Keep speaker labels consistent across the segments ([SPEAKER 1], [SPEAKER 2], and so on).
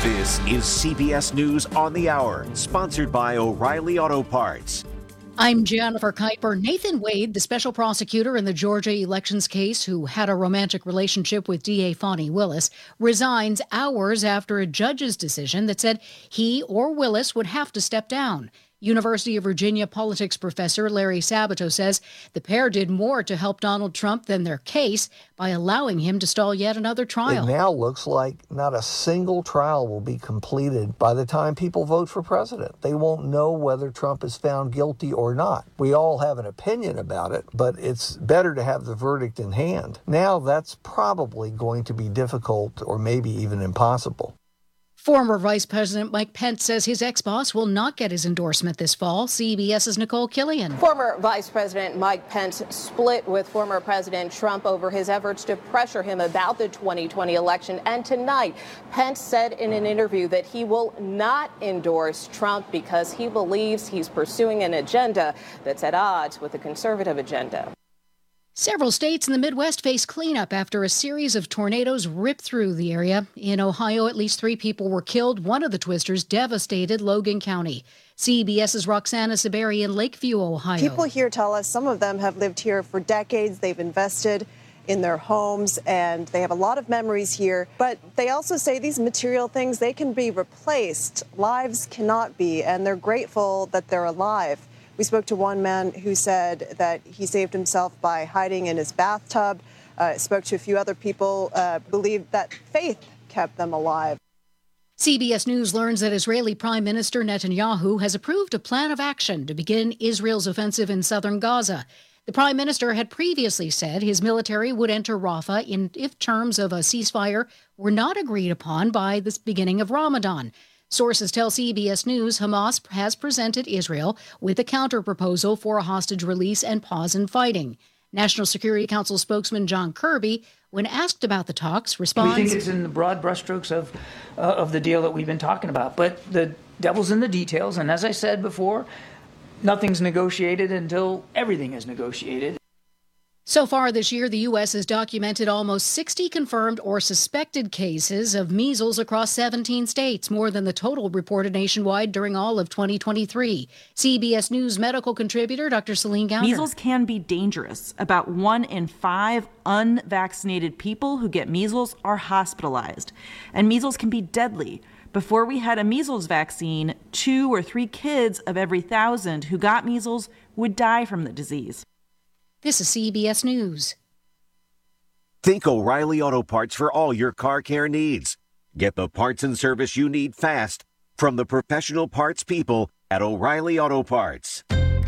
[SPEAKER 1] This is CBS News on the Hour, sponsored by O'Reilly Auto Parts.
[SPEAKER 2] I'm Jennifer Kuiper. Nathan Wade, the special prosecutor in the Georgia elections case who had a romantic relationship with DA Fani Willis, resigns hours after a judge's decision that said he or Willis would have to step down. University of Virginia politics professor Larry Sabato says the pair did more to help Donald Trump than their case by allowing him to stall yet another trial.
[SPEAKER 3] It now looks like not a single trial will be completed by the time people vote for president. They won't know whether Trump is found guilty or not. We all have an opinion about it, but it's better to have the verdict in hand. Now that's probably going to be difficult or maybe even impossible.
[SPEAKER 2] Former Vice President Mike Pence says his ex-boss will not get his endorsement this fall. CBS's Nicole Killian.
[SPEAKER 4] Former Vice President Mike Pence split with former President Trump over his efforts to pressure him about the 2020 election. And tonight, Pence said in an interview that he will not endorse Trump because he believes he's pursuing an agenda that's at odds with the conservative agenda.
[SPEAKER 2] Several states in the Midwest face cleanup after a series of tornadoes ripped through the area. In Ohio, at least 3 people were killed. One of the twisters devastated Logan County. CBS's Roxana Saberi in Lakeview, Ohio.
[SPEAKER 5] People here tell us some of them have lived here for decades. They've invested in their homes, and they have a lot of memories here. But they also say these material things, they can be replaced. Lives cannot be, and they're grateful that they're alive. We spoke to one man who said that he saved himself by hiding in his bathtub. Spoke to a few other people, believed that faith kept them alive.
[SPEAKER 2] CBS News learns that Israeli Prime Minister Netanyahu has approved a plan of action to begin Israel's offensive in southern Gaza. The Prime Minister had previously said his military would enter Rafah if terms of a ceasefire were not agreed upon by the beginning of Ramadan. Sources tell CBS News Hamas has presented Israel with a counter-proposal for a hostage release and pause in fighting. National Security Council spokesman John Kirby, when asked about the talks, responds,
[SPEAKER 6] "We think it's in the broad brushstrokes of the deal that we've been talking about. But the devil's in the details. And as I said before, nothing's negotiated until everything is negotiated."
[SPEAKER 2] So far this year, the U.S. has documented almost 60 confirmed or suspected cases of measles across 17 states, more than the total reported nationwide during all of 2023. CBS News medical contributor Dr. Celine Gounder.
[SPEAKER 7] Measles can be dangerous. About 1 in 5 unvaccinated people who get measles are hospitalized. And measles can be deadly. Before we had a measles vaccine, 2 or 3 kids of every 1,000 who got measles would die from the disease.
[SPEAKER 2] This is CBS News.
[SPEAKER 1] Think O'Reilly Auto Parts for all your car care needs. Get the parts and service you need fast from the professional parts people at O'Reilly Auto Parts.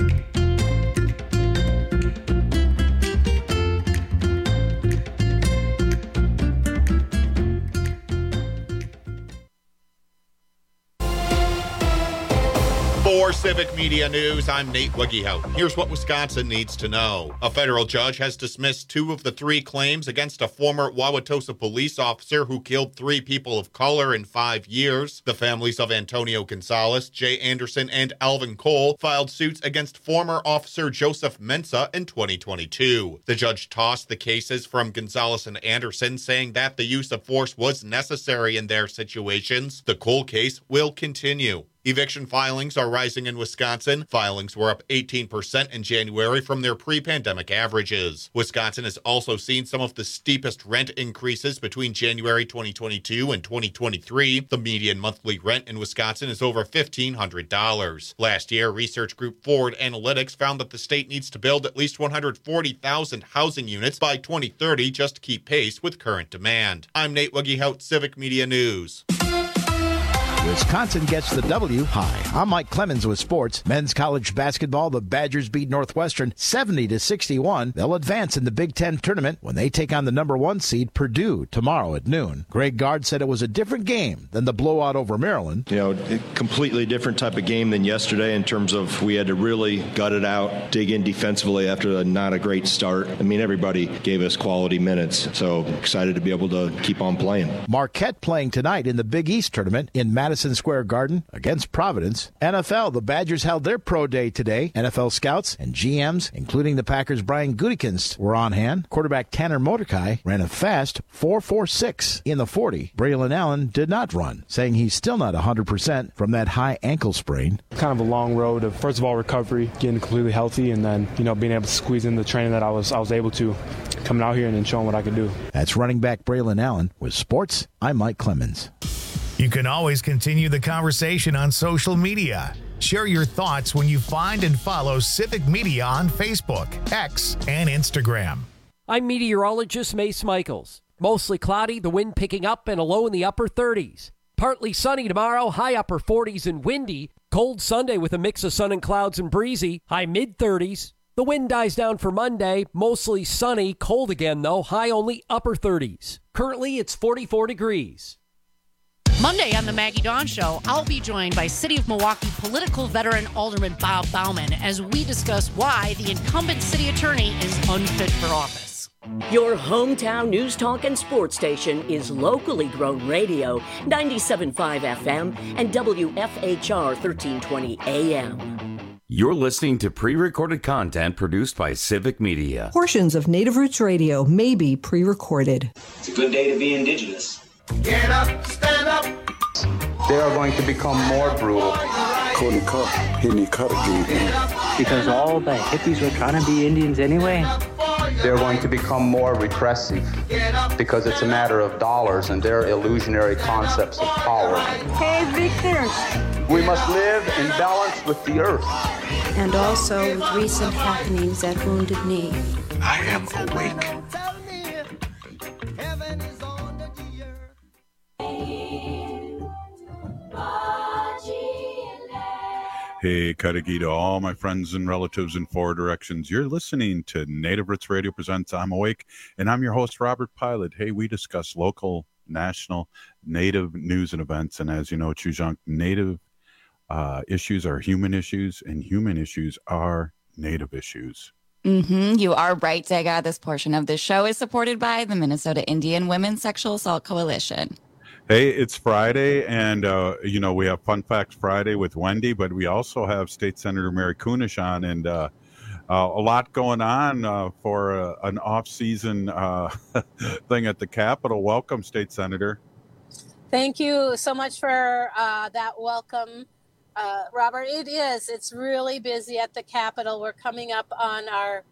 [SPEAKER 8] For Civic Media News, I'm Nate Wiggyhout. Here's what Wisconsin needs to know. A federal judge has dismissed 2 of the 3 claims against a former Wauwatosa police officer who killed 3 people of color in 5 years. The families of Antonio Gonzalez, Jay Anderson, and Alvin Cole filed suits against former officer Joseph Mensa in 2022. The judge tossed the cases from Gonzalez and Anderson, saying that the use of force was necessary in their situations. The Cole case will continue. Eviction filings are rising in Wisconsin. Filings were up 18% in January from their pre-pandemic averages. Wisconsin has also seen some of the steepest rent increases between January 2022 and 2023. The median monthly rent in Wisconsin is over $1,500. Last year, research group Forward Analytics found that the state needs to build at least 140,000 housing units by 2030 just to keep pace with current demand. I'm Nate Wiggyhout, Civic Media News.
[SPEAKER 9] Wisconsin gets the W. Hi, I'm Mike Clemens with sports. Men's college basketball, the Badgers beat Northwestern 70-61. They'll advance in the Big Ten tournament when they take on the number 1 seed Purdue tomorrow at noon. Greg Gard said it was a different game than the blowout over Maryland.
[SPEAKER 10] You know, a completely different type of game than yesterday in terms of we had to really gut it out, dig in defensively after not a great start. I mean, everybody gave us quality minutes, so excited to be able to keep on playing.
[SPEAKER 9] Marquette playing tonight in the Big East tournament in Madison, Madison Square Garden against Providence. NFL, the Badgers held their pro day today. NFL scouts and GMs, including the Packers' Brian Gutekunst, were on hand. Quarterback Tanner Mordecai ran a fast 4.46 in the 40. Braylon Allen did not run, saying he's still not 100% from that high ankle sprain.
[SPEAKER 11] Kind of a long road of, first of all, recovery, getting completely healthy, and then, being able to squeeze in the training that I was able to, coming out here and then showing what I could do.
[SPEAKER 9] That's running back Braylon Allen. With sports, I'm Mike Clemens.
[SPEAKER 12] You can always continue the conversation on social media. Share your thoughts when you find and follow Civic Media on Facebook, X, and Instagram.
[SPEAKER 13] I'm meteorologist Mace Michaels. Mostly cloudy, the wind picking up and a low in the upper 30s. Partly sunny tomorrow, high upper 40s and windy. Cold Sunday with a mix of sun and clouds and breezy, high mid-30s. The wind dies down for Monday, mostly sunny, cold again though, high only upper 30s. Currently it's 44 degrees.
[SPEAKER 14] Monday on the Maggie Dawn Show, I'll be joined by City of Milwaukee political veteran Alderman Bob Bauman as we discuss why the incumbent city attorney is unfit for office.
[SPEAKER 15] Your hometown news talk and sports station is locally grown radio, 97.5 FM and WFHR 1320 AM.
[SPEAKER 16] You're listening to pre-recorded content produced by Civic Media.
[SPEAKER 17] Portions of Native Roots Radio may be pre-recorded.
[SPEAKER 18] It's a good day to be indigenous.
[SPEAKER 19] Get up, stand up.
[SPEAKER 20] They are going to become more brutal.
[SPEAKER 21] Because all the hippies were trying to be Indians anyway.
[SPEAKER 20] They're going to become more repressive because it's a matter of dollars and their illusionary concepts of power.
[SPEAKER 22] Hey, Victor.
[SPEAKER 20] We must live in balance with the earth.
[SPEAKER 23] And also with recent happenings at Wounded Knee.
[SPEAKER 24] I am awake.
[SPEAKER 25] Hey, Kadagi to all my friends and relatives in four directions. You're listening to Native Roots Radio Presents I'm Awake, and I'm your host, Robert Pilot. Hey, we discuss local, national, Native news and events, and as you know, Chujunk, Native issues are human issues, and human issues are Native issues.
[SPEAKER 26] You are right, Dega. This portion of the show is supported by the Minnesota Indian Women's Sexual Assault Coalition.
[SPEAKER 25] Hey, it's Friday, and, we have Fun Facts Friday with Wendy, but we also have State Senator Mary Kunesh on, and a lot going on for an off-season thing at the Capitol. Welcome, State Senator.
[SPEAKER 27] Thank you so much for that welcome, Robert. It's really busy at the Capitol. We're coming up on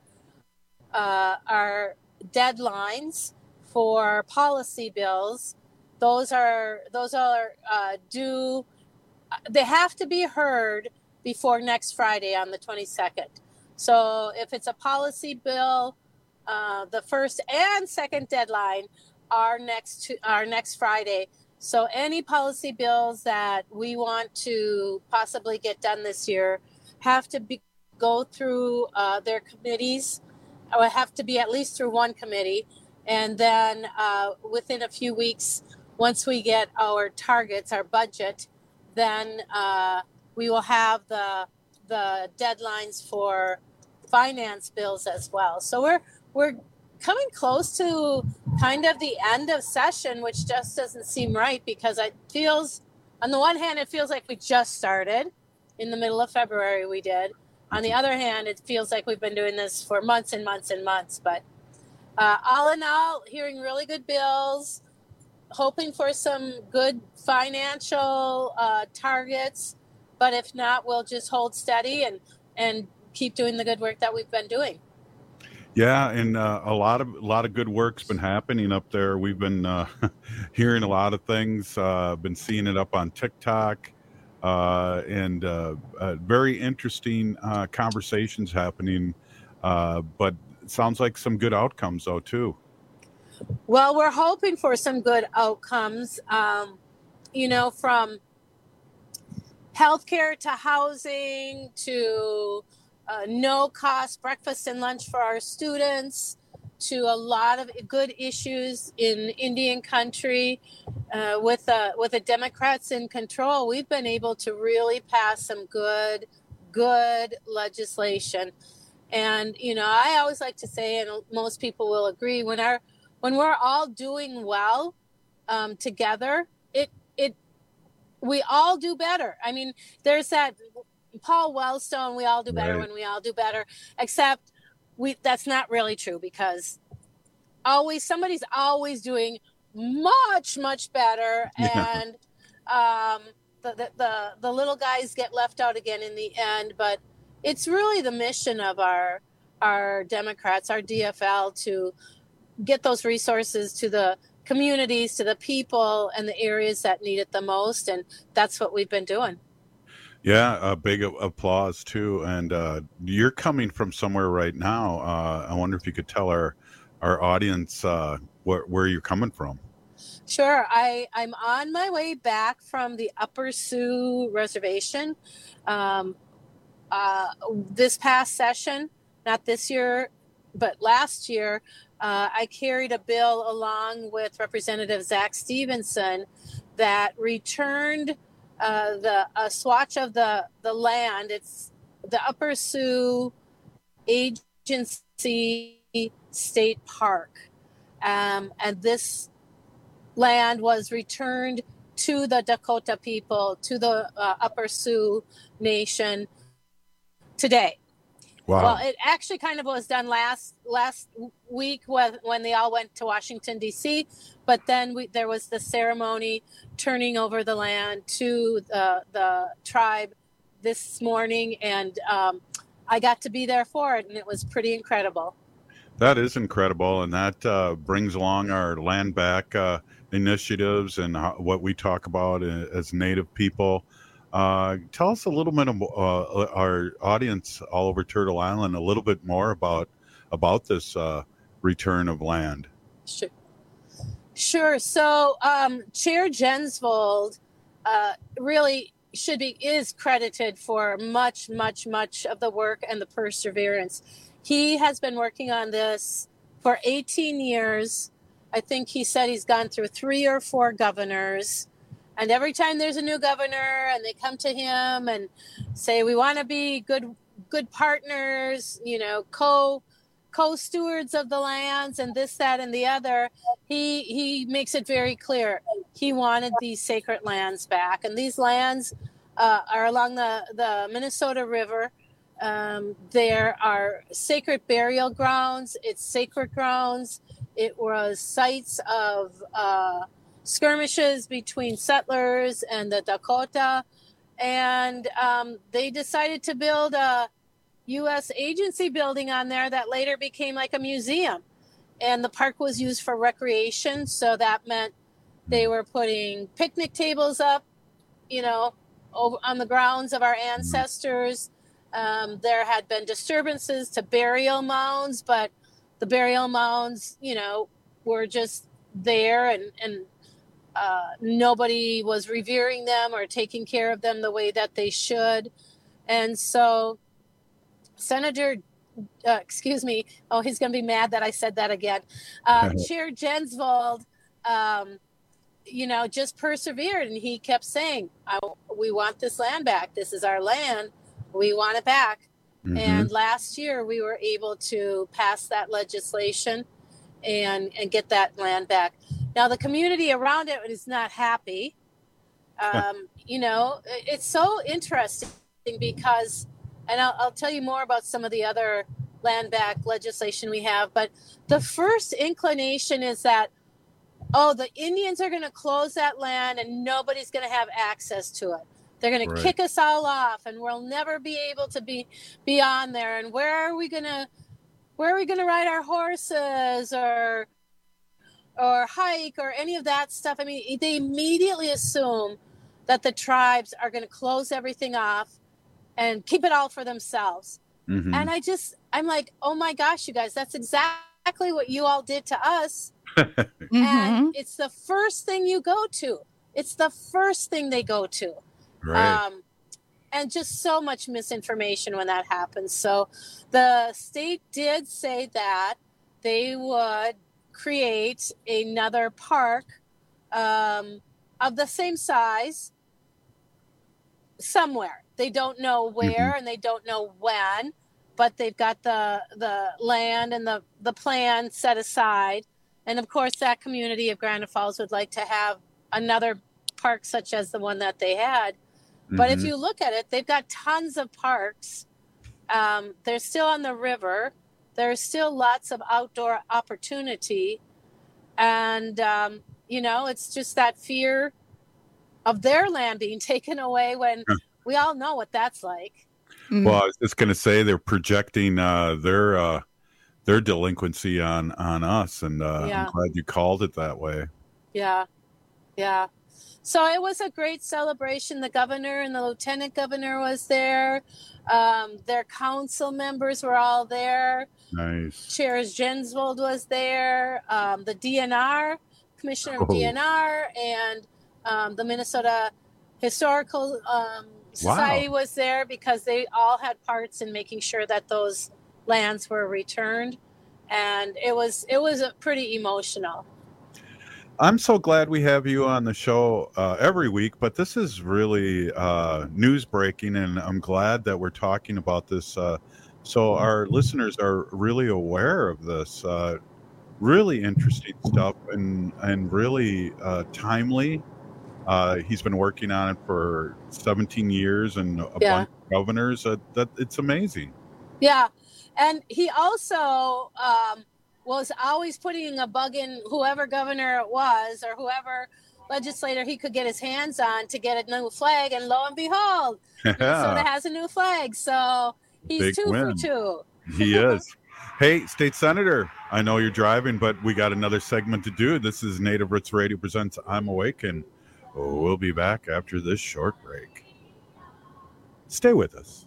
[SPEAKER 27] our deadlines for policy bills. Those are due. They have to be heard before next Friday on the 22nd. So if it's a policy bill, the first and second deadline are next Friday. So any policy bills that we want to possibly get done this year have to go through their committees, or have to be at least through one committee, and then within a few weeks. Once we get our targets, our budget, then we will have the deadlines for finance bills as well. So we're coming close to kind of the end of session, which just doesn't seem right because it feels, on the one hand, it feels like we just started. In the middle of February, we did. On the other hand, it feels like we've been doing this for months and months and months. But all in all, hearing really good bills. Hoping for some good financial targets, but if not, we'll just hold steady and keep doing the good work that we've been doing.
[SPEAKER 25] Yeah, and a lot of good work's been happening up there. We've been hearing a lot of things, been seeing it up on TikTok, and very interesting conversations happening. But it sounds like some good outcomes, though, too.
[SPEAKER 27] Well, we're hoping for some good outcomes, from healthcare to housing to no-cost breakfast and lunch for our students to a lot of good issues in Indian country. With the Democrats in control, we've been able to really pass some good legislation. And, I always like to say, and most people will agree, when we're all doing well together, we all do better. I mean, there's that Paul Wellstone, we all do better when we all do better, except that's not really true, because somebody's always doing much, much better.
[SPEAKER 25] Yeah.
[SPEAKER 27] And the little guys get left out again in the end. But it's really the mission of our Democrats, our DFL, to get those resources to the communities, to the people and the areas that need it the most. And that's what we've been doing.
[SPEAKER 25] Yeah, a big applause too. And you're coming from somewhere right now. I wonder if you could tell our audience where you're coming from.
[SPEAKER 27] Sure. I'm on my way back from the Upper Sioux Reservation. This past session, not this year, but last year, I carried a bill along with Representative Zach Stevenson that returned a swatch of the land. It's the Upper Sioux Agency State Park. And this land was returned to the Dakota people, to the Upper Sioux Nation today.
[SPEAKER 25] Wow.
[SPEAKER 27] Well, it actually kind of was done last week when they all went to Washington, D.C., but then there was the ceremony turning over the land to the tribe this morning, and I got to be there for it, and it was pretty incredible.
[SPEAKER 25] That is incredible, and that brings along our land back initiatives and what we talk about as Native people. Tell us a little bit of our audience all over Turtle Island, a little bit more about this return of land.
[SPEAKER 27] Sure. So Chair Jensvold really is credited for much, much, much of the work and the perseverance. He has been working on this for 18 years. I think he said he's gone through 3 or 4 governors. And every time there's a new governor and they come to him and say, we want to be good partners, co-stewards of the lands and this, that, and the other, he makes it very clear. He wanted these sacred lands back. And these lands are along the Minnesota River. There are sacred burial grounds. It's sacred grounds. It was sites of skirmishes between settlers and the Dakota, and they decided to build a U.S. agency building on there that later became like a museum, and the park was used for recreation. So that meant they were putting picnic tables up, over on the grounds of our ancestors. There had been disturbances to burial mounds, but the burial mounds, were just there, and nobody was revering them or taking care of them the way that they should. And so he's going to be mad that I said that again. Chair Jensvold, just persevered, and he kept saying, we want this land back. This is our land. We want it back. Mm-hmm. And last year we were able to pass that legislation and get that land back. Now, the community around it is not happy. It's so interesting because, and I'll tell you more about some of the other land back legislation we have, but the first inclination is that, the Indians are going to close that land and nobody's going to have access to it. They're going to kick us all off and we'll never be able to be on there. And where are we going to ride our horses or hike or any of that stuff? I mean, they immediately assume that the tribes are going to close everything off and keep it all for themselves. Mm-hmm. And I'm like, oh my gosh, you guys, that's exactly what you all did to us. Mm-hmm. And it's the first thing you go to. It's the first thing they go to. Right. And just so much misinformation when that happens. So the state did say that they would create another park of the same size somewhere. They don't know where and they don't know when, but they've got the land and the plan set aside. And of course, that community of Granite Falls would like to have another parks such as the one that they had. But if you look at it, they've got tons of parks. They're still on the river. There's still lots of outdoor opportunity. And, it's just that fear of their land being taken away when we all know what that's like.
[SPEAKER 25] Well, I was just going to say they're projecting their delinquency on us. And I'm glad you called it that way.
[SPEAKER 27] Yeah. Yeah. So it was a great celebration. The governor and the lieutenant governor was there. Their council members were all there.
[SPEAKER 25] Nice.
[SPEAKER 27] Chair Jensvold was there. The DNR, Commissioner of DNR, and the Minnesota Historical Society was there because they all had parts in making sure that those lands were returned. And it was pretty emotional.
[SPEAKER 25] I'm so glad we have you on the show every week, but this is really news breaking, and I'm glad that we're talking about this so our listeners are really aware of this. Really interesting stuff and really timely. He's been working on it for 17 years and a bunch of governors. That it's amazing.
[SPEAKER 27] Yeah, and he also was always putting a bug in whoever governor it was or whoever legislator he could get his hands on to get a new flag. And lo and behold, Minnesota has a new flag. So he's
[SPEAKER 25] Big
[SPEAKER 27] 2
[SPEAKER 25] win.
[SPEAKER 27] for 2.
[SPEAKER 25] He is. Hey, State Senator, I know you're driving, but we got another segment to do. This is Native Roots Radio presents I'm Awake, and we'll be back after this short break. Stay with us.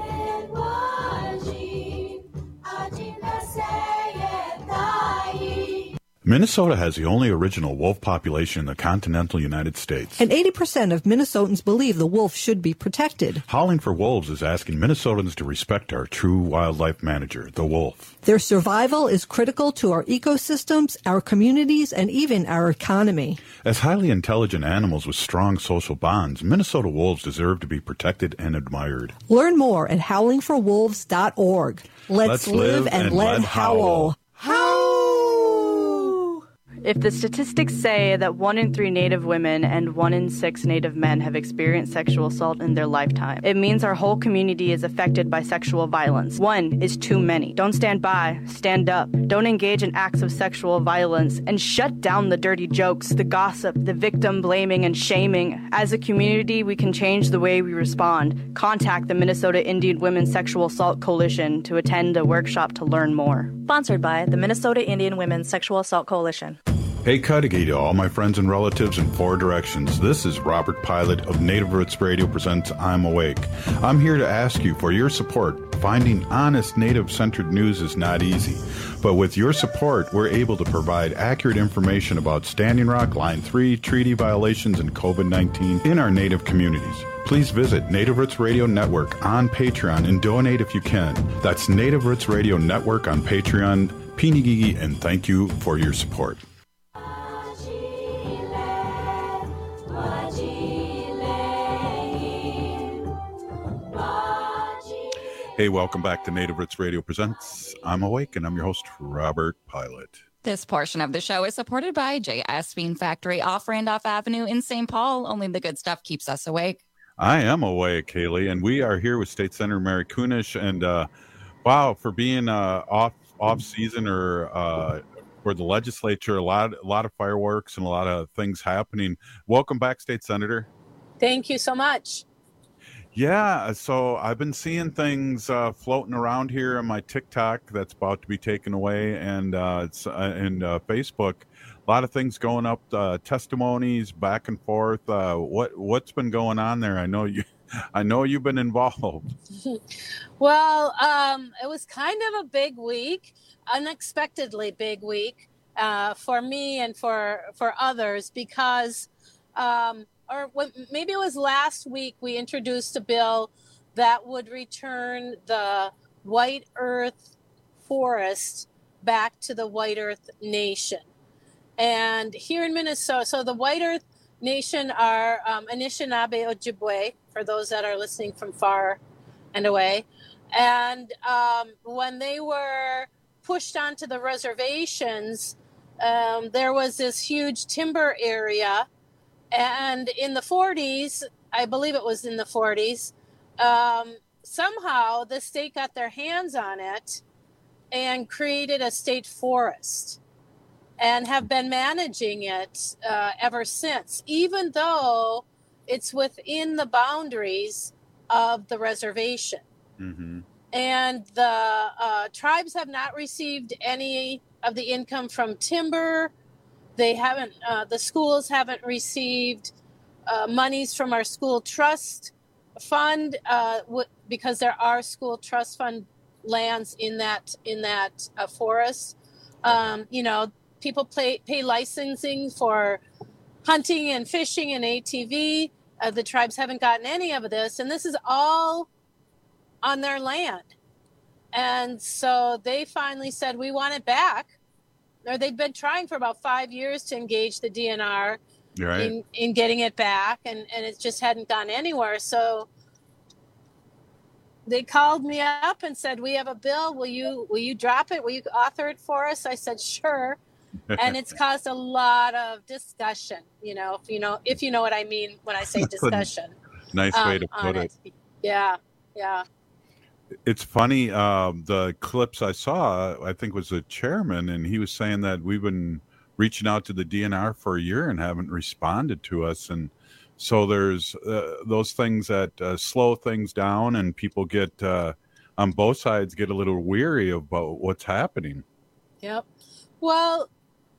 [SPEAKER 25] Minnesota has the only original wolf population in the continental United States.
[SPEAKER 17] And 80% of Minnesotans believe the wolf should be protected.
[SPEAKER 25] Howling for Wolves is asking Minnesotans to respect our true wildlife manager, the wolf.
[SPEAKER 17] Their survival is critical to our ecosystems, our communities, and even our economy.
[SPEAKER 25] As highly intelligent animals with strong social bonds, Minnesota wolves deserve to be protected and admired.
[SPEAKER 17] Learn more at howlingforwolves.org. Let's live and let howl.
[SPEAKER 2] If the statistics say that 1 in 3 Native women and 1 in 6 Native men have experienced sexual assault in their lifetime, it means our whole community is affected by sexual violence. 1 is too many. Don't stand by. Stand up. Don't engage in acts of sexual violence, and shut down the dirty jokes, the gossip, the victim blaming and shaming. As a community, we can change the way we respond. Contact the Minnesota Indian Women's Sexual Assault Coalition to attend a workshop to learn more.
[SPEAKER 3] Sponsored by the Minnesota Indian Women's Sexual Assault Coalition.
[SPEAKER 25] Hey, Cudahy to all my friends and relatives in 4 directions. This is Robert Pilot of Native Roots Radio presents I'm Awake. I'm here to ask you for your support. Finding honest Native-centered news is not easy. But with your support, we're able to provide accurate information about Standing Rock, Line 3, treaty violations, and COVID-19 in our Native communities. Please visit Native Roots Radio Network on Patreon and donate if you can. That's Native Roots Radio Network on Patreon. Pinigigi, and thank you for your support. Hey, welcome back to Native Roots Radio presents I'm Awake, and I'm your host, Robert Pilot.
[SPEAKER 26] This portion of the show is supported by J.S. Bean Factory off Randolph Avenue in St. Paul. Only the good stuff keeps us awake.
[SPEAKER 25] I am awake, Haley, and we are here with State Senator Mary Kunesh, and wow, for being off season or for the legislature, a lot of fireworks and a lot of things happening. Welcome back, State Senator.
[SPEAKER 27] Thank you so much.
[SPEAKER 25] Yeah, so I've been seeing things floating around here on my TikTok that's about to be taken away, and it's and Facebook. A lot of things going up, testimonies back and forth. What's been going on there? I know you've been involved.
[SPEAKER 27] Well, it was kind of a big week, unexpectedly big week for me and for others because. Maybe it was last week we introduced a bill that would return the White Earth forest back to the White Earth Nation. And here in Minnesota, so the White Earth Nation are Anishinaabe Ojibwe, for those that are listening from far and away. And when they were pushed onto the reservations, there was this huge timber area And in the 40s, I believe it was in the 40s, somehow the state got their hands on it and created a state forest and have been managing it ever since, even though it's within the boundaries of the reservation.
[SPEAKER 25] Mm-hmm.
[SPEAKER 27] And the tribes have not received any of the income from timber. They haven't, the schools haven't received monies from our school trust fund because there are school trust fund lands in that forest. People pay licensing for hunting and fishing and ATV. The tribes haven't gotten any of this, and this is all on their land. And so they finally said, we want it back. Or they've been trying for about 5 years to engage the DNR in getting it back, and it just hadn't gone anywhere. So they called me up and said, we have a bill. Will you drop it? Will you author it for us? I said, sure. And it's caused a lot of discussion, if you know what I mean when I say discussion.
[SPEAKER 25] Nice way to put it.
[SPEAKER 27] Yeah.
[SPEAKER 25] It's funny, the clips I saw, I think was the chairman, and he was saying that we've been reaching out to the DNR for a year and haven't responded to us. And so there's those things that slow things down, and people get, on both sides, get a little weary about what's happening.
[SPEAKER 27] Yep. Well,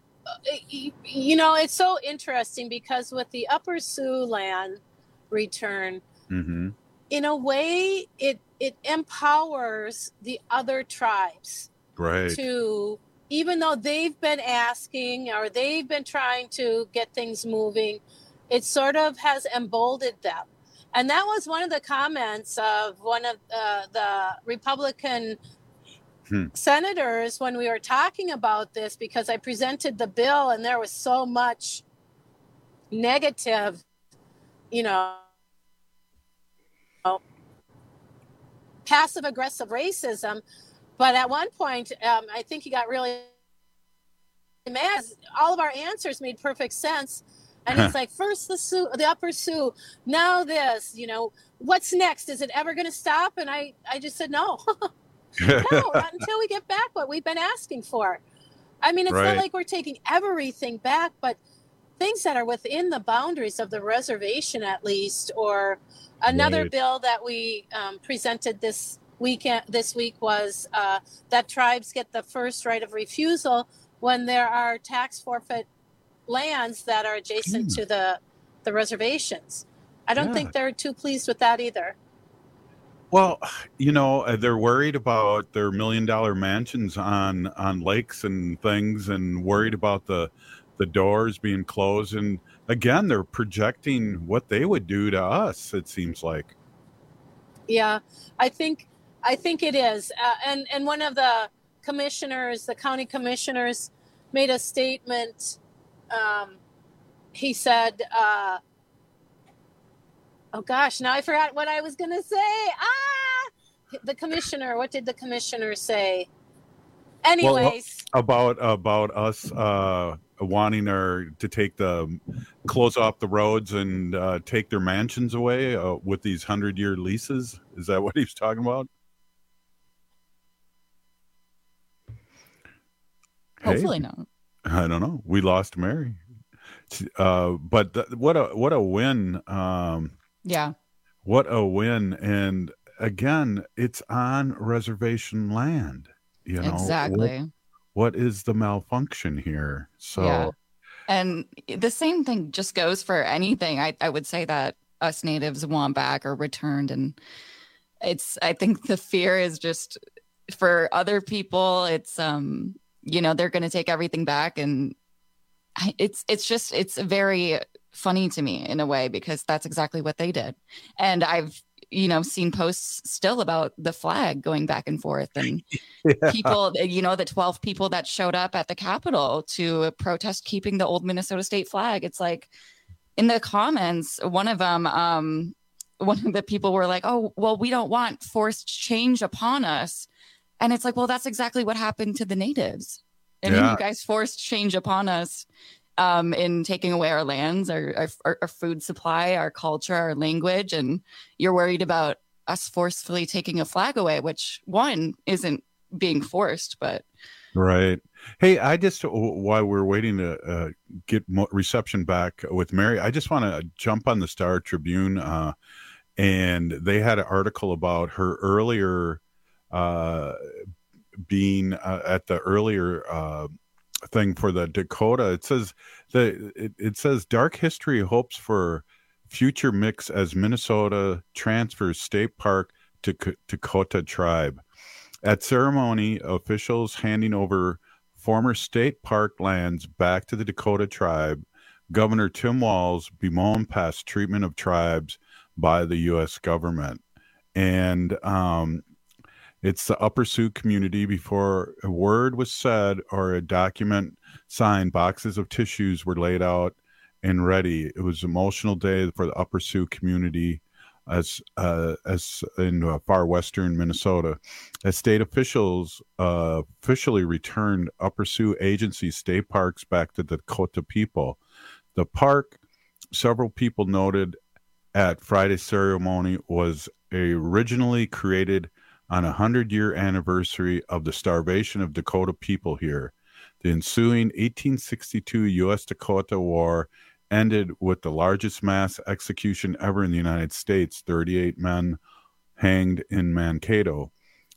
[SPEAKER 27] it's so interesting because with the Upper Sioux land return,
[SPEAKER 25] mm-hmm.
[SPEAKER 27] in a way, it empowers the other tribes to, even though they've been asking or they've been trying to get things moving, it sort of has emboldened them. And that was one of the comments of one of the Republican senators when we were talking about this, because I presented the bill and there was so much negative, passive aggressive racism. But at one point, I think he got really mad. All of our answers made perfect sense. And he's like, first the Upper Sioux, now this, what's next? Is it ever going to stop? And I just said, no, no, not until we get back what we've been asking for. I mean, it's not like we're taking everything back, but things that are within the boundaries of the reservation, at least. Or another bill that we presented this week was that tribes get the first right of refusal when there are tax forfeit lands that are adjacent to the reservations. I don't think they're too pleased with that either.
[SPEAKER 25] Well, they're worried about their $1 million mansions on lakes and things, and worried about the doors being closed. And again, they're projecting what they would do to us, it seems like. Yeah, I think it is. And one of the commissioners, the county commissioners, made a statement. He said, oh gosh, now I forgot what I was going to say. The commissioner, what did the commissioner say? Anyways. Well, about us wanting to close off the roads and take their mansions away with these 100-year leases. Is that what he's talking about?
[SPEAKER 26] Hopefully not.
[SPEAKER 25] I don't know. We lost Mary. But what a win.
[SPEAKER 26] Yeah.
[SPEAKER 25] What a win. And again, it's on reservation land.
[SPEAKER 26] Exactly.
[SPEAKER 25] What is the malfunction here? So,
[SPEAKER 26] yeah. And the same thing just goes for anything. I would say that us natives want back or returned. And I think the fear is just for other people. It's, they're going to take everything back. And it's very funny to me in a way, because that's exactly what they did. And I've, seen posts still about the flag going back and forth, and people, the 12 people that showed up at the Capitol to protest keeping the old Minnesota state flag. It's like in the comments, one of the people were like, oh, well, we don't want forced change upon us. And it's like, well, that's exactly what happened to the natives. And then you guys forced change upon us. in taking away our lands, our food supply, our culture, our language. And you're worried about us forcefully taking a flag away, which one isn't being forced, but.
[SPEAKER 25] Right. Hey, I just, while we're waiting to get reception back with Mary, I just want to jump on the Star Tribune. And they had an article about her earlier being at the earlier thing for the Dakota. It says it says dark history hopes for future mix as Minnesota transfers state park to Dakota tribe. At ceremony, officials handing over former state park lands back to the Dakota tribe, Governor Tim Walz bemoaned past treatment of tribes by the U.S. government. And it's the Upper Sioux community. Before a word was said or a document signed, boxes of tissues were laid out and ready. It was an emotional day for the Upper Sioux community as in far western Minnesota, as state officials officially returned Upper Sioux Agency state parks back to the Dakota people. The park, several people noted at Friday's ceremony, was originally created on a 100-year anniversary of the starvation of Dakota people here. The ensuing 1862 U.S.-Dakota War ended with the largest mass execution ever in the United States, 38 men hanged in Mankato.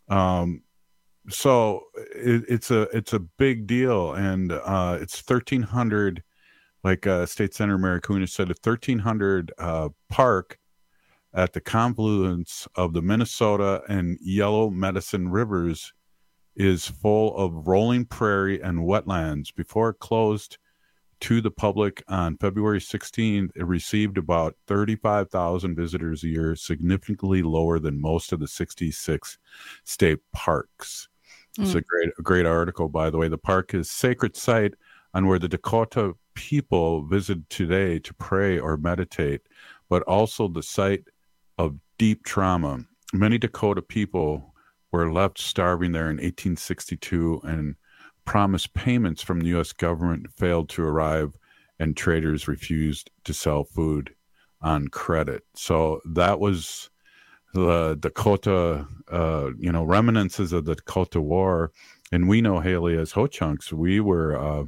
[SPEAKER 25] So it's a big deal, and it's 1,300, like State Senator Mary Kunesh said, a 1,300 park at the confluence of the Minnesota and Yellow Medicine rivers is full of rolling prairie and wetlands. Before it closed to the public on February 16th, it received about 35,000 visitors a year, significantly lower than most of the 66 state parks. It's a great article, by the way. The park is a sacred site on where the Dakota people visit today to pray or meditate, but also the site of deep trauma. Many Dakota people were left starving there in 1862, and promised payments from the U.S. government failed to arrive, and traders refused to sell food on credit. So that was the Dakota, reminiscences of the Dakota War. And we know, Haley, as Ho-Chunks, we were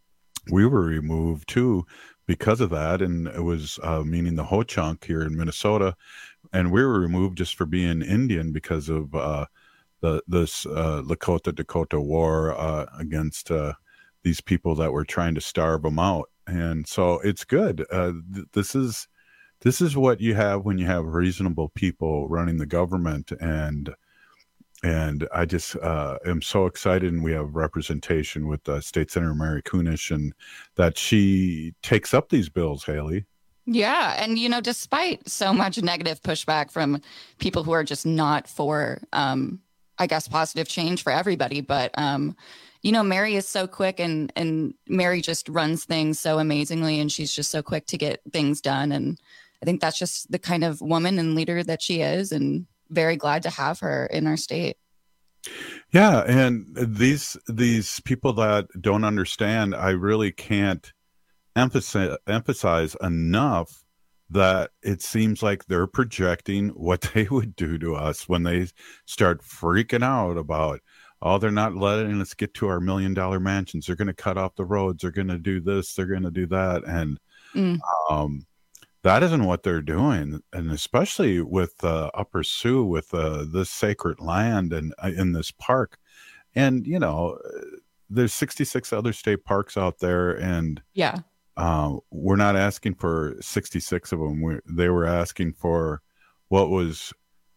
[SPEAKER 25] removed too because of that, and it was meaning the Ho-Chunk here in Minnesota, and we were removed just for being Indian because of this Lakota War against these people that were trying to starve them out. And so it's good. This is what you have when you have reasonable people running the government, and I just am so excited, and we have representation with State Senator Mary Kunesh, and that she takes up these bills, Haley.
[SPEAKER 26] Yeah. And, despite so much negative pushback from people who are just not for, I guess, positive change for everybody. But, Mary is so quick, and Mary just runs things so amazingly, and she's just so quick to get things done. And I think that's just the kind of woman and leader that she is, and very glad to have her in our state.
[SPEAKER 25] Yeah. And these people that don't understand, I really can't emphasize enough that it seems like they're projecting what they would do to us when they start freaking out about, they're not letting us get to our $1 million mansions. They're going to cut off the roads. They're going to do this. They're going to do that. And that isn't what they're doing. And especially with Upper Sioux, with this sacred land and in this park. And, there's 66 other state parks out there. And
[SPEAKER 26] yeah.
[SPEAKER 25] We're not asking for 66 of them. They were asking for what was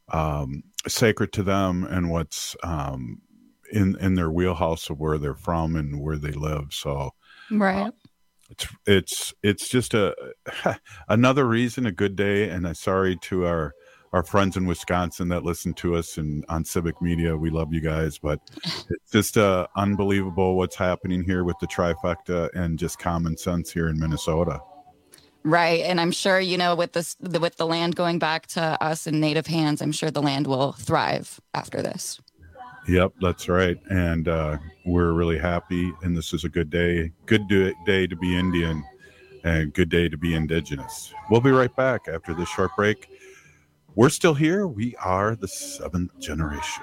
[SPEAKER 25] sacred to them and what's in their wheelhouse of where they're from and where they live. So,
[SPEAKER 26] right.
[SPEAKER 25] It's just another reason, a good day. And I'm sorry to our friends in Wisconsin that listen to us on Civic Media. We love you guys, but it's just unbelievable what's happening here with the trifecta and just common sense here in Minnesota.
[SPEAKER 26] Right. And I'm sure, with with the land going back to us in native hands, I'm sure the land will thrive after this.
[SPEAKER 25] Yep, that's right. And we're really happy. And this is a good day. Good day to be Indian and good day to be Indigenous. We'll be right back after this short break. We're still here. We are the seventh generation.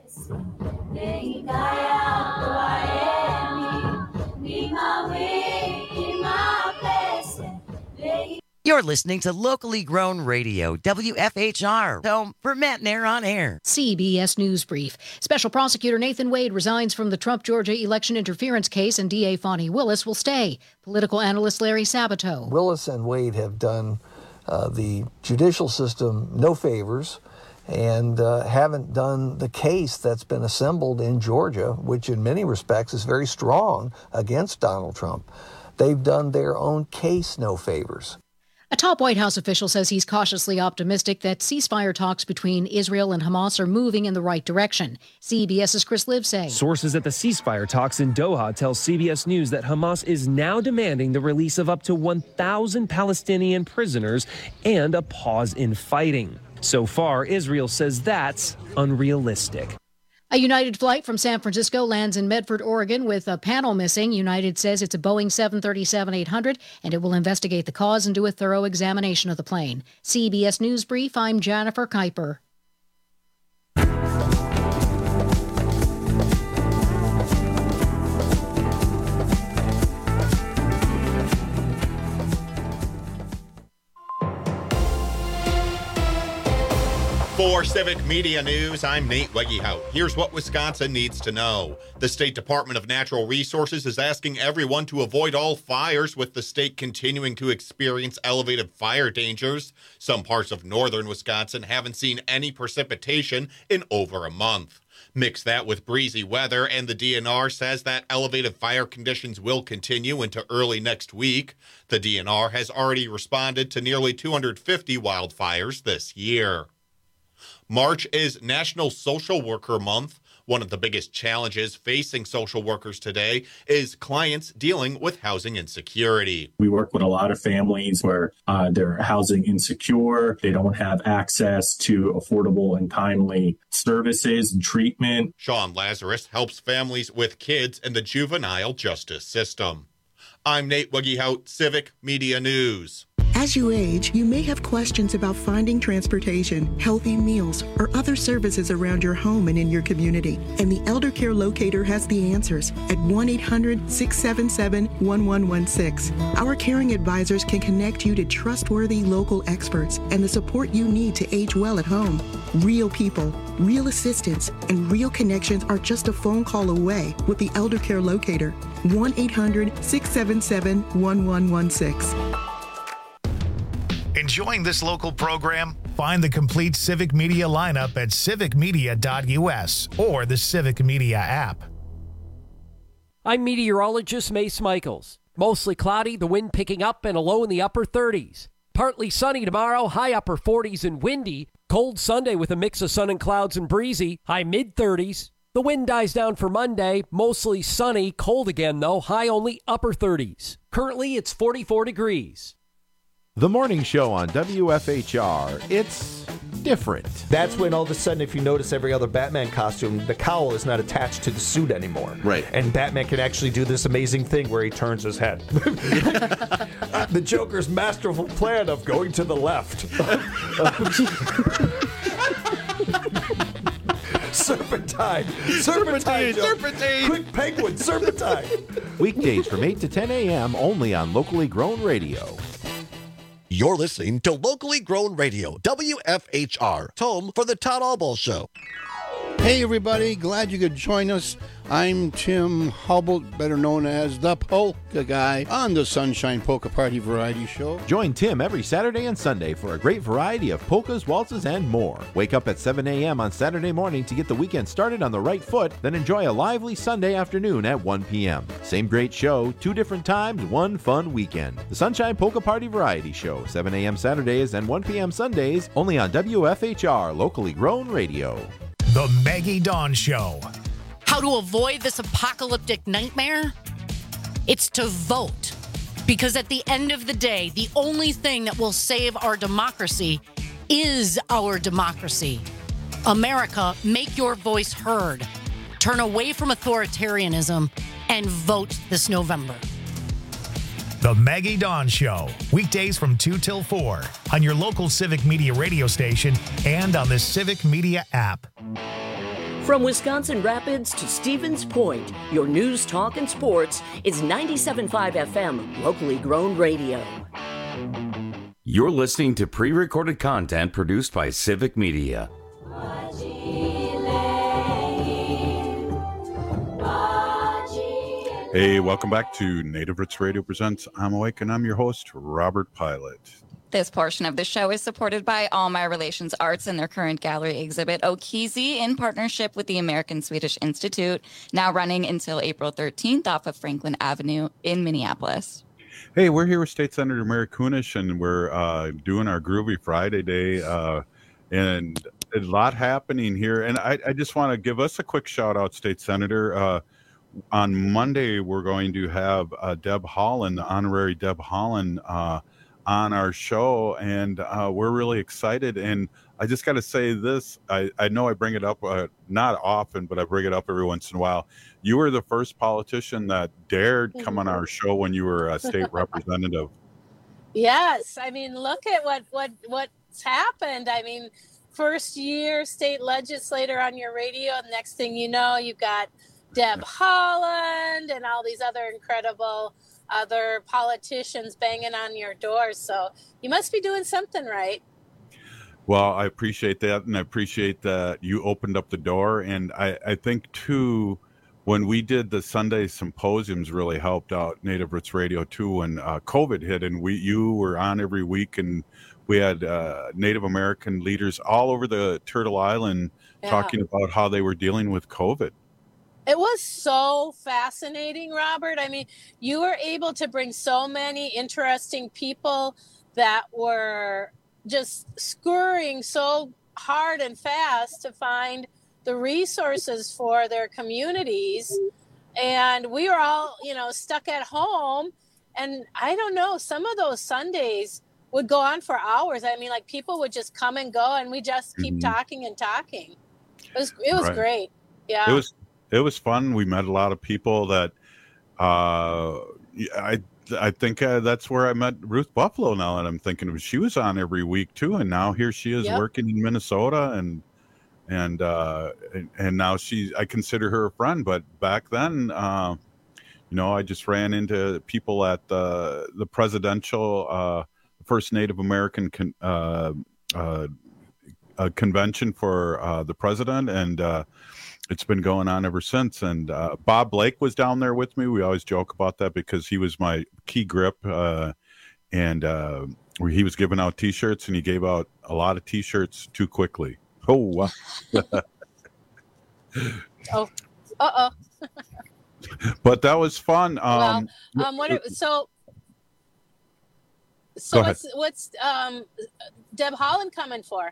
[SPEAKER 1] You're listening to Locally Grown Radio, WFHR, home for Matt Nair on air.
[SPEAKER 14] CBS News Brief. Special Prosecutor Nathan Wade resigns from the Trump Georgia election interference case, and DA Fani Willis will stay. Political analyst Larry Sabato.
[SPEAKER 4] Willis and Wade have done the judicial system no favors and haven't done the case that's been assembled in Georgia, which in many respects is very strong against Donald Trump. They've done their own case no favors.
[SPEAKER 14] A top White House official says he's cautiously optimistic that ceasefire talks between Israel and Hamas are moving in the right direction. CBS's Chris Livesay.
[SPEAKER 5] Sources at the ceasefire talks in Doha tell CBS News that Hamas is now demanding the release of up to 1,000 Palestinian prisoners and a pause in fighting. So far, Israel says that's unrealistic.
[SPEAKER 14] A United flight from San Francisco lands in Medford, Oregon, with a panel missing. United says it's a Boeing 737-800, and it will investigate the cause and do a thorough examination of the plane. CBS News Brief, I'm Jennifer Kuiper.
[SPEAKER 6] 4 Civic Media News, I'm Nate Wegehout. Here's what Wisconsin needs to know. The State Department of Natural Resources is asking everyone to avoid all fires, with the state continuing to experience elevated fire dangers. Some parts of northern Wisconsin haven't seen any precipitation in over a month. Mix that with breezy weather, and the DNR says that elevated fire conditions will continue into early next week. The DNR has already responded to nearly 250 wildfires this year. March is National Social Worker Month. One of the biggest challenges facing social workers today is clients dealing with housing insecurity.
[SPEAKER 7] We work with a lot of families where they're housing insecure. They don't have access to affordable and timely services and treatment.
[SPEAKER 6] Sean Lazarus helps families with kids in the juvenile justice system. I'm Nate Wegehout, Civic Media News.
[SPEAKER 8] As you age, you may have questions about finding transportation, healthy meals, or other services around your home and in your community. And the Elder Care Locator has the answers at 1-800-677-1116. Our caring advisors can connect you to trustworthy local experts and the support you need to age well at home. Real people, real assistance, and real connections are just a phone call away with the Elder Care Locator. 1-800-677-1116.
[SPEAKER 12] Enjoying this local program? Find the complete Civic Media lineup at civicmedia.us or the Civic Media app.
[SPEAKER 13] I'm meteorologist Mace Michaels. Mostly cloudy, the wind picking up and a low in the upper 30s. Partly sunny tomorrow, high upper 40s and windy. Cold Sunday with a mix of sun and clouds and breezy, high mid-30s. The wind dies down for Monday, mostly sunny, cold again though, high only upper 30s. Currently it's 44 degrees.
[SPEAKER 22] The morning show on WFHR, it's different.
[SPEAKER 28] That's when all of a sudden, if you notice every other Batman costume, the cowl is not attached to the suit anymore.
[SPEAKER 22] Right.
[SPEAKER 28] And Batman can actually do this amazing thing where he turns his head. The Joker's masterful plan of going to the left. Serpentine. Quick penguin, serpentine.
[SPEAKER 22] Weekdays from 8 to 10 a.m. only on Locally Grown Radio.
[SPEAKER 29] You're listening to Locally Grown Radio, WFHR, home for the Todd Albaugh Show.
[SPEAKER 30] Hey, everybody. Glad you could join us. I'm Tim Hubble, better known as the Polka Guy, on the Sunshine Polka Party Variety Show.
[SPEAKER 22] Join Tim every Saturday and Sunday for a great variety of polkas, waltzes, and more. Wake up at 7 a.m. on Saturday morning to get the weekend started on the right foot, then enjoy a lively Sunday afternoon at 1 p.m. Same great show, 2 different times, one fun weekend. The Sunshine Polka Party Variety Show, 7 a.m. Saturdays and 1 p.m. Sundays, only on WFHR, Locally Grown Radio.
[SPEAKER 12] The Maggie Dawn Show.
[SPEAKER 14] How to avoid this apocalyptic nightmare? It's to vote. Because at the end of the day, the only thing that will save our democracy is our democracy. America, make your voice heard.
[SPEAKER 9] turn away from authoritarianism and vote this November.
[SPEAKER 12] The Maggie Dawn Show, weekdays from 2 till 4 on your local Civic Media radio station and on the Civic Media app.
[SPEAKER 10] From Wisconsin Rapids to Stevens Point, your news, talk, and sports is 97.5 FM, locally grown radio.
[SPEAKER 11] You're listening to pre-recorded content produced by Civic Media.
[SPEAKER 25] Hey, welcome back to Native Roots Radio Presents I'm Awake, and I'm your host, Robert Pilot.
[SPEAKER 26] This portion of the show is supported by All My Relations Arts and their current gallery exhibit, Okizi, in partnership with the American Swedish Institute, now running until April 13th off of Franklin Avenue in Minneapolis.
[SPEAKER 25] Hey, we're here with State Senator Mary Kunesh, and we're doing our Groovy Friday Day, and a lot happening here. And I just want to give us a quick shout out, State Senator. On Monday, we're going to have Deb Holland, the honorary Deb Holland, on our show, and we're really excited. And I just got to say this, I know I bring it up not often, but I bring it up every once in a while. You were the first politician that dared come on our show when you were a state representative.
[SPEAKER 27] Yes, I mean, look at what's happened. I mean, first year state legislator on your radio, and next thing you know, you've got Deb Holland and all these other incredible other politicians banging on your doors. So you must be doing something right.
[SPEAKER 25] Well, I appreciate that, and I appreciate that you opened up the door. And I think, too, when we did the Sunday symposiums really helped out Native Roots Radio, too, when COVID hit, and you were on every week, and we had Native American leaders all over the Turtle Island talking about how they were dealing with COVID.
[SPEAKER 27] It was so fascinating, Robert. I mean, you were able to bring so many interesting people that were just scurrying so hard and fast to find the resources for their communities. And we were all, stuck at home. And I don't know, some of those Sundays would go on for hours. I mean, like, people would just come and go, and we just keep talking and talking. It was great. Yeah.
[SPEAKER 25] It was fun. We met a lot of people that I think that's where I met Ruth Buffalo. Now that I'm thinking of it, she was on every week too, and now here she is working in Minnesota, and now I consider her a friend. But back then, I just ran into people at the presidential First Native American convention for the president, and it's been going on ever since. And Bob Blake was down there with me. We always joke about that because he was my key grip, and he was giving out T-shirts, and he gave out a lot of T-shirts too quickly. Oh, but that was fun.
[SPEAKER 27] What's Deb Holland coming for?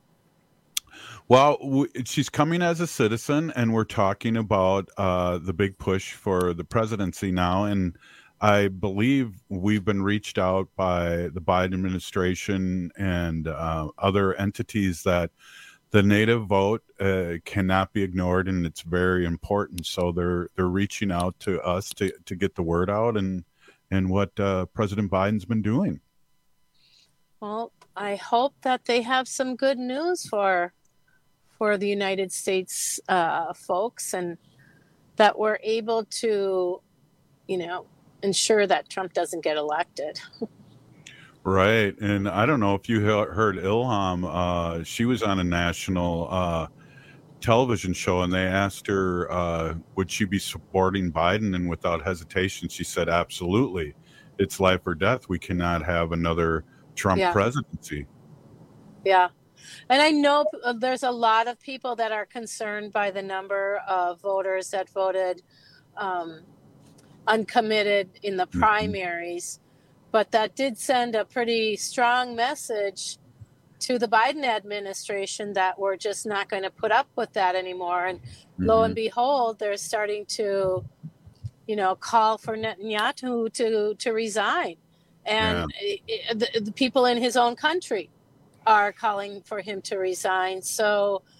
[SPEAKER 25] Well, she's coming as a citizen, and we're talking about the big push for the presidency now. And I believe we've been reached out by the Biden administration and other entities that the Native vote cannot be ignored, and it's very important. So they're reaching out to us to get the word out and what President Biden's been doing.
[SPEAKER 27] Well, I hope that they have some good news for the United States folks, and that we're able to, ensure that Trump doesn't get elected.
[SPEAKER 25] Right. And I don't know if you heard Ilham. She was on a national television show, and they asked her, would she be supporting Biden? And without hesitation, she said, absolutely. It's life or death. We cannot have another Trump presidency. Yeah.
[SPEAKER 27] And I know there's a lot of people that are concerned by the number of voters that voted uncommitted in the primaries, but that did send a pretty strong message to the Biden administration that we're just not going to put up with that anymore. And lo and behold, they're starting to, call for Netanyahu to resign. And the people in his own country are calling for him to resign. So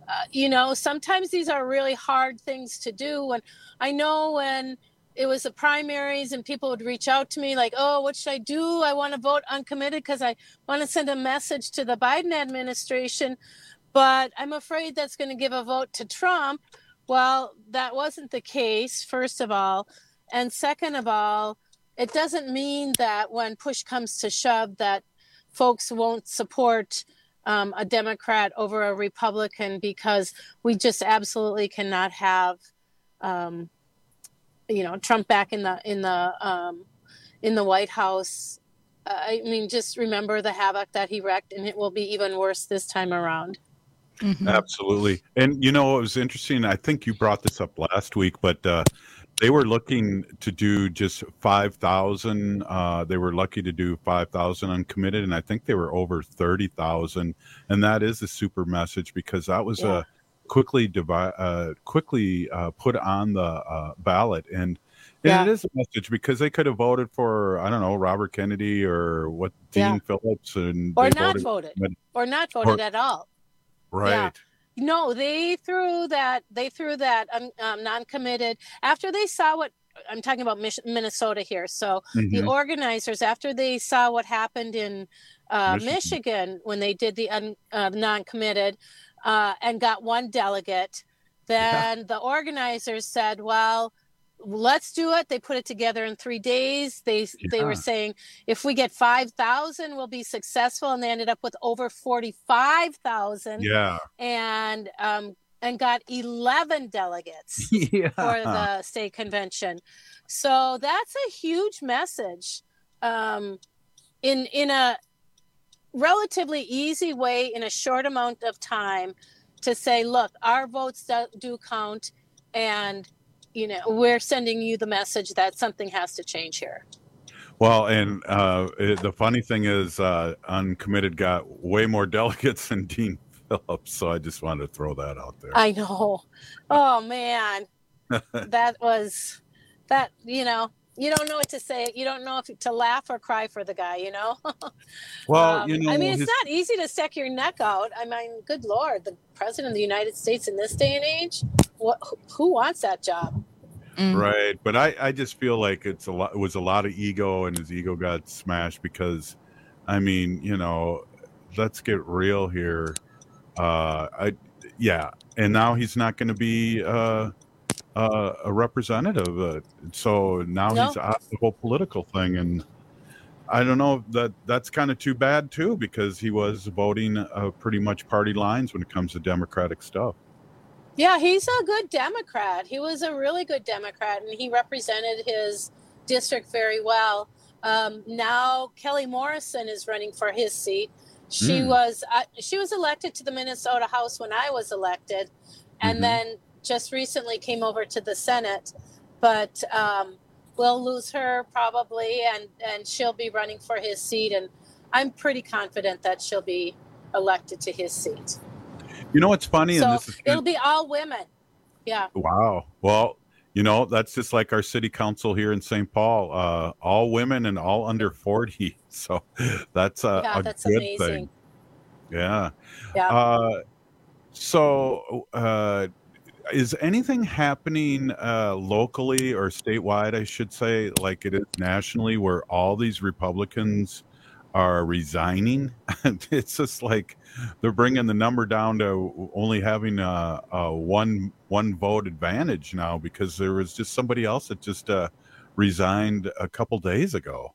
[SPEAKER 27] sometimes these are really hard things to do. And I know when it was the primaries and people would reach out to me like, oh, what should I do? I want to vote uncommitted because I want to send a message to the Biden administration, but I'm afraid that's going to give a vote to Trump. Well, that wasn't the case, first of all. And second of all, it doesn't mean that when push comes to shove that folks won't support a Democrat over a Republican, because we just absolutely cannot have Trump back in the White House. I mean, just remember the havoc that he wreaked, and it will be even worse this time around.
[SPEAKER 25] Mm-hmm. Absolutely. And it was interesting. I think you brought this up last week, but they were looking to do just 5,000. They were lucky to do 5,000 uncommitted, and I think they were over 30,000. And that is a super message, because that was quickly put on the ballot. And it is a message, because they could have voted for, I don't know, Robert Kennedy or Dean Phillips,
[SPEAKER 27] or not voted at all.
[SPEAKER 25] Right. Yeah.
[SPEAKER 27] No, they threw that non-committed after they saw what I'm talking about Minnesota here. So the organizers, after they saw what happened in Michigan when they did the non-committed and got one delegate, then the organizers said, well, let's do it. They put it together in 3 days. They were saying if we get 5,000, we'll be successful, and they ended up with over 45,000. Yeah, and got 11 delegates for the state convention. So that's a huge message. In a relatively easy way, in a short amount of time, to say, look, our votes do count, and we're sending you the message that something has to change here.
[SPEAKER 25] Well, and the funny thing is, uncommitted got way more delegates than Dean Phillips. So I just wanted to throw that out there.
[SPEAKER 27] I know. Oh, man. That was that, you don't know what to say. You don't know if to laugh or cry for the guy, Well, I mean, it's not easy to stick your neck out. I mean, good Lord, the president of the United States in this day and age, who wants that job?
[SPEAKER 25] Right. But I just feel like it was a lot of ego, and his ego got smashed because, I mean, let's get real here. And now he's not going to be a representative. So now he's out of the whole political thing. And I don't know, that's kind of too bad, too, because he was voting pretty much party lines when it comes to Democratic stuff.
[SPEAKER 27] Yeah, he's a good Democrat. He was a really good Democrat, and he represented his district very well. Now Kelly Morrison is running for his seat. She was elected to the Minnesota House when I was elected, and then just recently came over to the Senate. But we'll lose her probably, and she'll be running for his seat. And I'm pretty confident that she'll be elected to his seat.
[SPEAKER 25] You know what's funny?
[SPEAKER 27] So it'll be all women. Yeah.
[SPEAKER 25] Wow. Well, that's just like our city council here in St. Paul, all women and all under 40. So that's that's good amazing thing. Yeah. Yeah. Is anything happening locally or statewide, I should say, like it is nationally, where all these Republicans are resigning? It's just like they're bringing the number down to only having a one vote advantage now, because there was just somebody else that just resigned a couple days ago.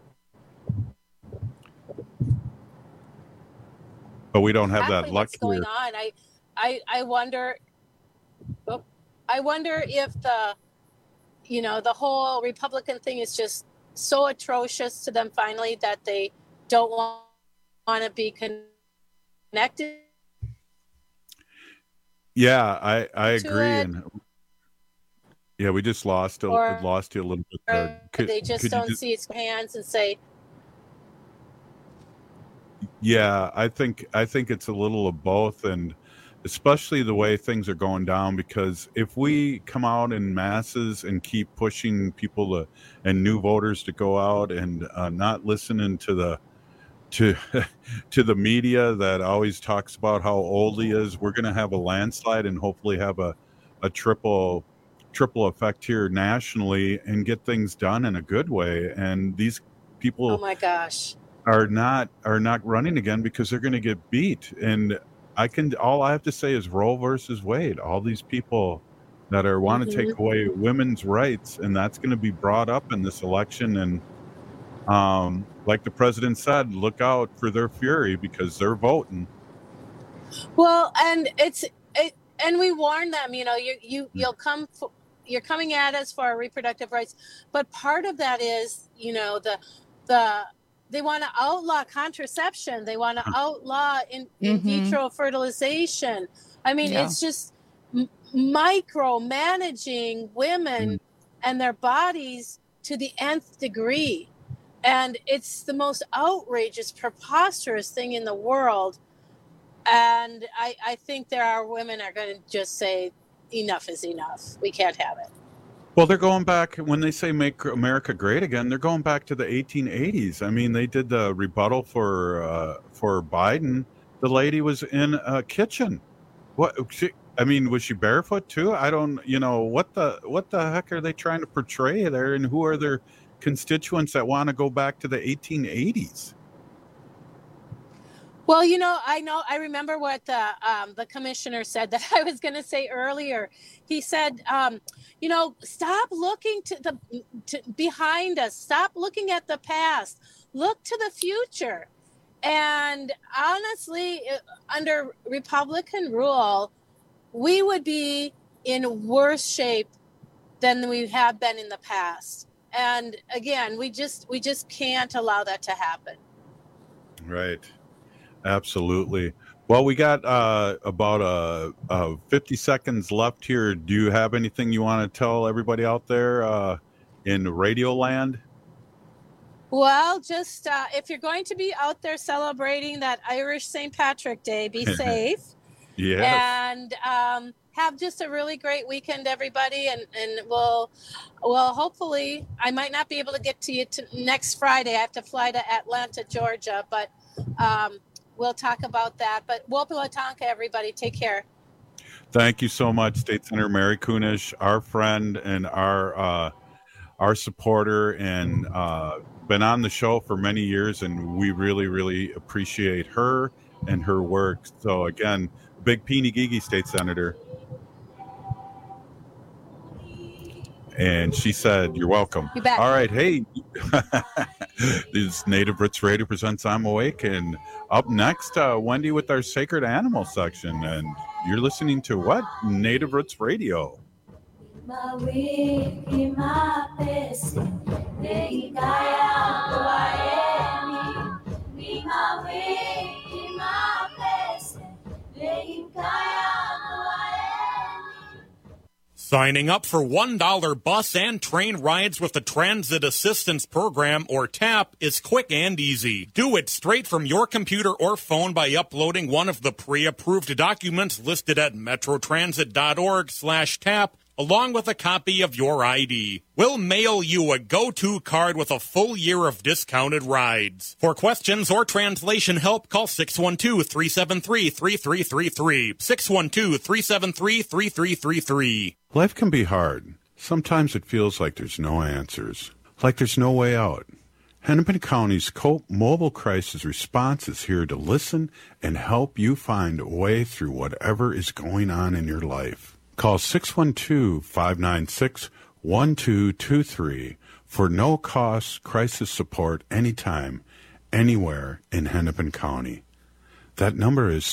[SPEAKER 25] But we don't have that luck. What's going
[SPEAKER 27] on? I wonder. I wonder if the whole Republican thing is just so atrocious to them finally that they don't want to be connected.
[SPEAKER 25] Yeah, I agree. And yeah, we just lost you a little bit there.
[SPEAKER 27] They just don't see its hands and say.
[SPEAKER 25] Yeah, I think it's a little of both, and especially the way things are going down, because if we come out in masses and keep pushing people and new voters to go out and not listening to to the media that always talks about how old he is. We're going to have a landslide and hopefully have a triple effect here nationally and get things done in a good way. And these people,
[SPEAKER 27] oh my gosh,
[SPEAKER 25] are not running again because they're going to get beat. And all I have to say is Roe versus Wade. All these people that want to take away women's rights, and that's going to be brought up in this election. And like the president said, look out for their fury because they're voting.
[SPEAKER 27] Well, and and we warn them. You're coming at us for our reproductive rights, but part of that is, they want to outlaw contraception. They want to outlaw in vitro fertilization. I mean, it's just micromanaging women and their bodies to the nth degree. And it's the most outrageous, preposterous thing in the world. And I think there are women are going to just say, enough is enough. We can't have it.
[SPEAKER 25] Well, they're going back, when they say make America great again, they're going back to the 1880s. I mean, they did the rebuttal for Biden. The lady was in a kitchen. Was she barefoot too? I don't, what the heck are they trying to portray there? And who are their constituents that want to go back to the 1880s?
[SPEAKER 27] Well, I remember what the commissioner said that I was going to say earlier. He said, stop looking to behind us. Stop looking at the past. Look to the future. And honestly, under Republican rule, we would be in worse shape than we have been in the past. And again, we just can't allow that to happen.
[SPEAKER 25] Right. Absolutely. Well, we got about 50 seconds left here. Do you have anything you want to tell everybody out there in Radio Land?
[SPEAKER 27] Well, just if you're going to be out there celebrating that Irish St. Patrick Day, be safe.
[SPEAKER 25] Yes.
[SPEAKER 27] And have just a really great weekend, everybody. And we'll hopefully, I might not be able to get to you next Friday. I have to fly to Atlanta, Georgia, but we'll talk about that. But Wopa Watonka, everybody. Take care.
[SPEAKER 25] Thank you so much, State Senator Mary Kunesh, our friend and our supporter, and been on the show for many years, and we really, really appreciate her and her work. So again, big Peeny Gigi, State Senator. And she said, you're welcome.
[SPEAKER 27] You bet.
[SPEAKER 25] All right. Hey, this Native Roots Radio presents I'm Awake. And up next, Wendy with our Sacred Animal section. And you're listening to what? Native Roots Radio.
[SPEAKER 2] Signing up for $1 bus and train rides with the Transit Assistance Program, or TAP, is quick and easy. Do it straight from your computer or phone by uploading one of the pre-approved documents listed at metrotransit.org/TAP, along with a copy of your ID. We'll mail you a go-to card with a full year of discounted rides. For questions or translation help, call 612-373-3333. 612-373-3333.
[SPEAKER 25] Life can be hard. Sometimes it feels like there's no answers, like there's no way out. Hennepin County's COPE Mobile Crisis Response is here to listen and help you find a way through whatever is going on in your life. Call 612-596-1223 for no-cost crisis support anytime, anywhere in Hennepin County. That number is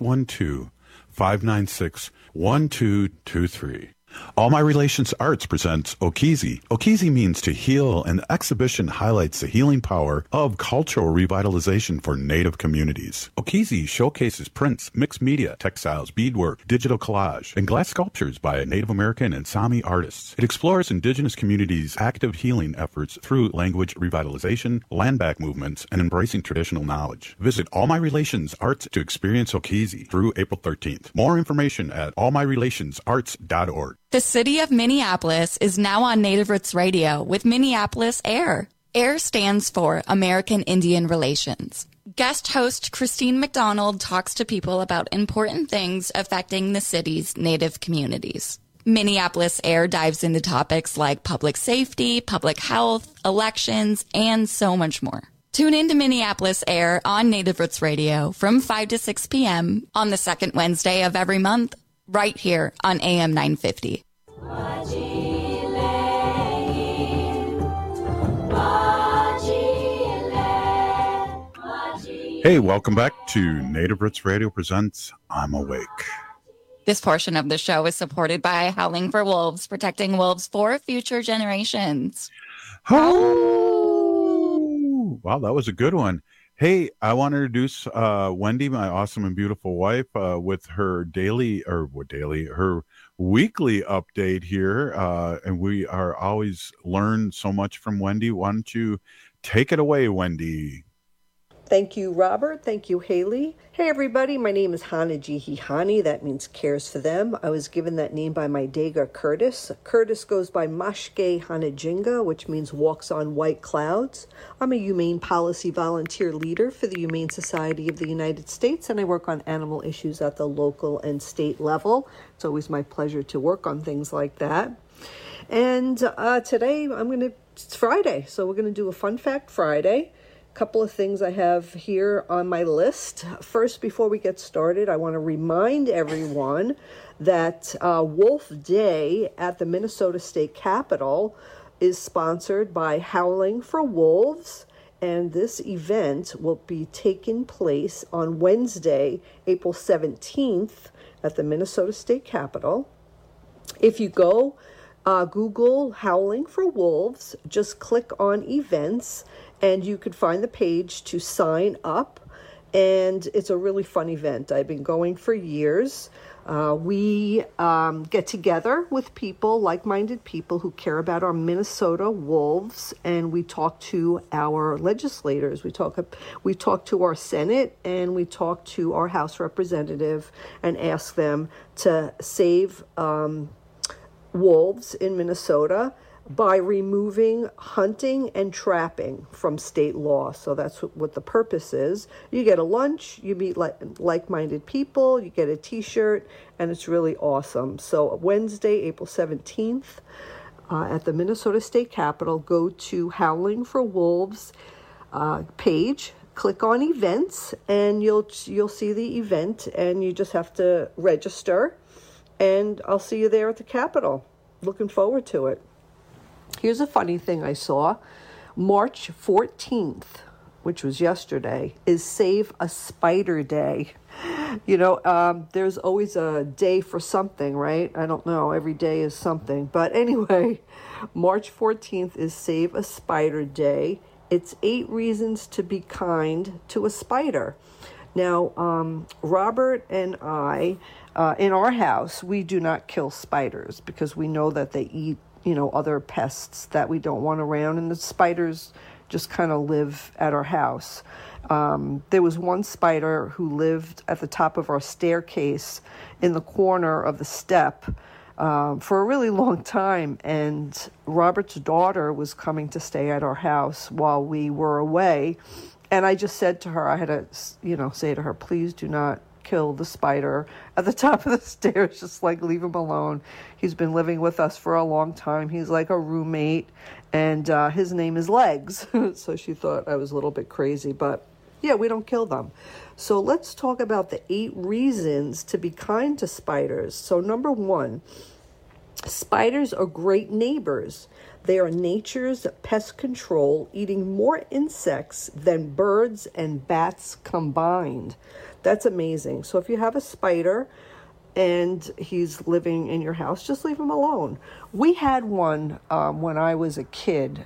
[SPEAKER 25] 612-596-1223. All My Relations Arts presents Okizi. Okizi means to heal, and the exhibition highlights the healing power of cultural revitalization for Native communities. Okizi showcases prints, mixed media, textiles, beadwork, digital collage, and glass sculptures by Native American and Sami artists. It explores Indigenous communities' active healing efforts through language revitalization, land back movements, and embracing traditional knowledge. Visit All My Relations Arts to experience Okizi through April 13th. More information at allmyrelationsarts.org.
[SPEAKER 15] The city of Minneapolis is now on Native Roots Radio with Minneapolis AIR. AIR stands for American Indian Relations. Guest host Christine McDonald talks to people about important things affecting the city's Native communities. Minneapolis Air dives into topics like public safety, public health, elections, and so much more. Tune in to Minneapolis Air on Native Roots Radio from 5 to 6 p.m. on the second Wednesday of every month, right here on AM 950.
[SPEAKER 25] Hey, welcome back to Native Roots Radio presents I'm Awake.
[SPEAKER 26] This portion of the show is supported by Howling for Wolves, protecting wolves for future generations.
[SPEAKER 25] Oh, wow, that was a good one. Hey, I want to introduce Wendy, my awesome and beautiful wife, with her her weekly update here. And we are always learn so much from Wendy. Why don't you take it away, Wendy?
[SPEAKER 1] Thank you, Robert. Thank you, Haley. Hey, everybody. My name is Hanajihihani. That means cares for them. I was given that name by my Dega Curtis. Curtis goes by Mashke Hanajinga, which means walks on white clouds. I'm a humane policy volunteer leader for the Humane Society of the United States, and I work on animal issues at the local and state level. It's always my pleasure to work on things like that. And today, it's Friday, so we're going to do a Fun Fact Friday. Couple of things I have here on my list. First, before we get started, I want to remind everyone that Wolf Day at the Minnesota State Capitol is sponsored by Howling for Wolves, and this event will be taking place on Wednesday, April 17th at the Minnesota State Capitol. If you go Google Howling for Wolves, just click on events, and you could find the page to sign up. And it's a really fun event. I've been going for years. We get together with people, like-minded people who care about our Minnesota wolves, and we talk to our legislators. We talk to our Senate, and we talk to our House representative and ask them to save wolves in Minnesota by removing hunting and trapping from state law. So that's what the purpose is. You get a lunch, you meet like-minded people, you get a t-shirt, and it's really awesome. So Wednesday, April 17th, at the Minnesota State Capitol, go to Howling for Wolves page, click on events, and you'll see the event, and you just have to register, and I'll see you there at the Capitol. Looking forward to it. Here's a funny thing I saw. March 14th, which was yesterday, is Save a Spider Day. You know, there's always a day for something, right? I don't know. Every day is something. But anyway, March 14th is Save a Spider Day. It's 8 reasons to be kind to a spider. Now, Robert and I, in our house, we do not kill spiders because we know that they eat other pests that we don't want around, and the spiders just kind of live at our house. There was one spider who lived at the top of our staircase in the corner of the step for a really long time, and Robert's daughter was coming to stay at our house while we were away, and I just said to her, I had to, say to her, please do not kill the spider at the top of the stairs. Just leave him alone. He's been living with us for a long time. He's like a roommate, and his name is Legs. So she thought I was a little bit crazy, but yeah, we don't kill them. So let's talk about the 8 reasons to be kind to spiders. So number 1, spiders are great neighbors. They are nature's pest control, eating more insects than birds and bats combined. That's amazing. So if you have a spider and he's living in your house, just leave him alone. We had one when I was a kid.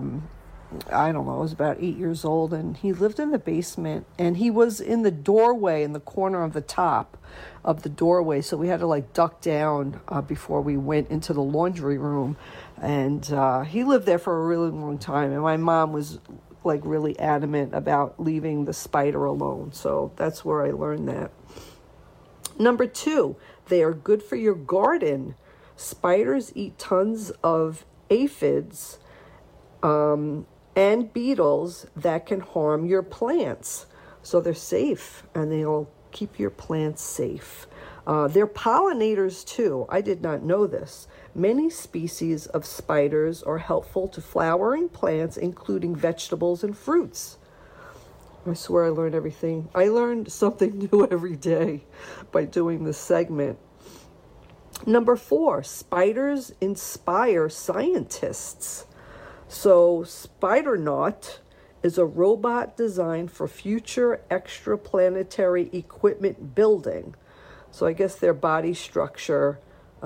[SPEAKER 1] I don't know, I was about 8 years old, and he lived in the basement, and he was in the doorway, in the corner of the top of the doorway, so we had to duck down before we went into the laundry room, and he lived there for a really long time, and my mom was really adamant about leaving the spider alone, so that's where I learned that. Number 2, they are good for your garden. Spiders eat tons of aphids, and beetles that can harm your plants. So they're safe, and they'll keep your plants safe. They're pollinators too. I did not know this. Many species of spiders are helpful to flowering plants, including vegetables and fruits. I swear I learned everything. I learned something new every day by doing this segment. Number 4, spiders inspire scientists. So Spidernaut is a robot designed for future extraplanetary equipment building. So I guess their body structure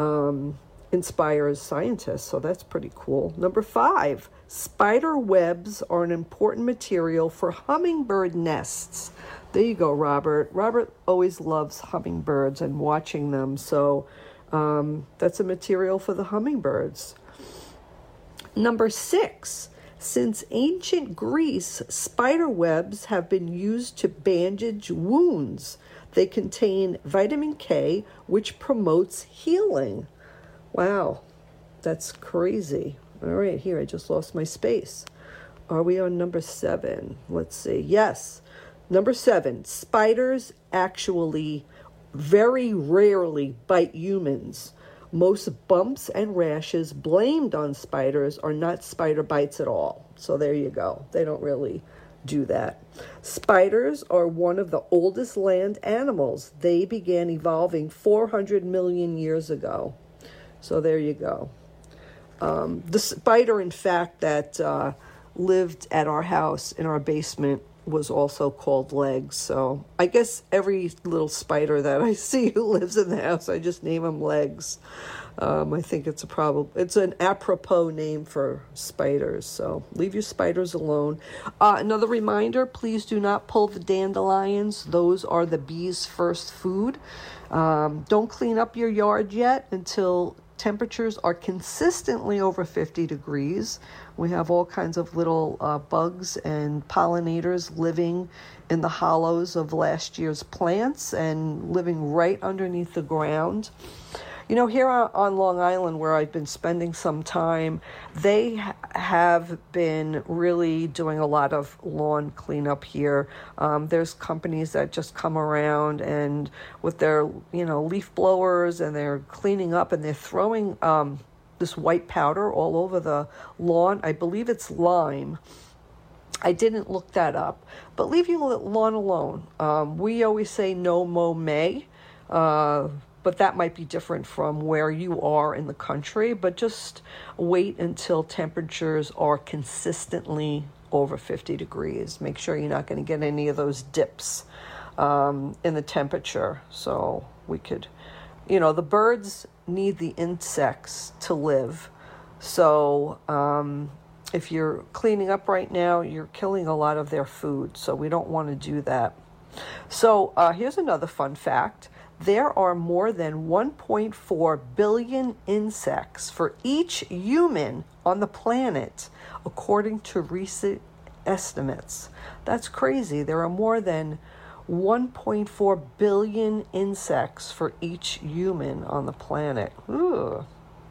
[SPEAKER 1] inspires scientists, so that's pretty cool. Number 5, spider webs are an important material for hummingbird nests. There you go, Robert. Robert always loves hummingbirds and watching them, so that's a material for the hummingbirds. Number 6, since ancient Greece, spider webs have been used to bandage wounds. They contain vitamin K, which promotes healing. Wow, that's crazy. All right, here, I just lost my space. Are we on number 7? Let's see. Yes, number 7. Spiders actually very rarely bite humans. Most bumps and rashes blamed on spiders are not spider bites at all. So there you go. They don't really do that. Spiders are one of the oldest land animals. They began evolving 400 million years ago. So there you go. The spider, in fact, that lived at our house in our basement was also called Legs. So I guess every little spider that I see who lives in the house, I just name them Legs. I think it's an apropos name for spiders. So leave your spiders alone. Another reminder, please do not pull the dandelions. Those are the bees' first food. Don't clean up your yard yet until temperatures are consistently over 50 degrees. We have all kinds of little bugs and pollinators living in the hollows of last year's plants and living right underneath the ground. You know, here on Long Island, where I've been spending some time, they have been really doing a lot of lawn cleanup here. There's companies that just come around and with their, leaf blowers, and they're cleaning up, and they're throwing this white powder all over the lawn. I believe it's lime. I didn't look that up, but leave your lawn alone. We always say no mow May. But that might be different from where you are in the country. But just wait until temperatures are consistently over 50 degrees. Make sure you're not going to get any of those dips in the temperature. So we could, the birds need the insects to live. So if you're cleaning up right now, you're killing a lot of their food. So we don't want to do that. So here's another fun fact. There are more than 1.4 billion insects for each human on the planet, according to recent estimates. That's crazy. There are more than 1.4 billion insects for each human on the planet. Ooh.